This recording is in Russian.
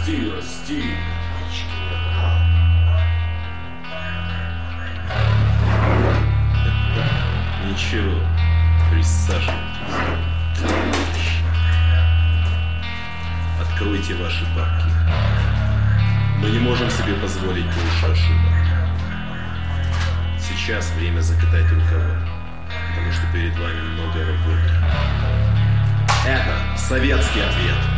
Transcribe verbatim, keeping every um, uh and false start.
расти, расти. Ничего, присаживайтесь, товарищи. Откройте ваши папки. Мы не можем себе позволить больше ошибок. Сейчас время закатать рукава, потому что перед вами много работы. Это советский ответ.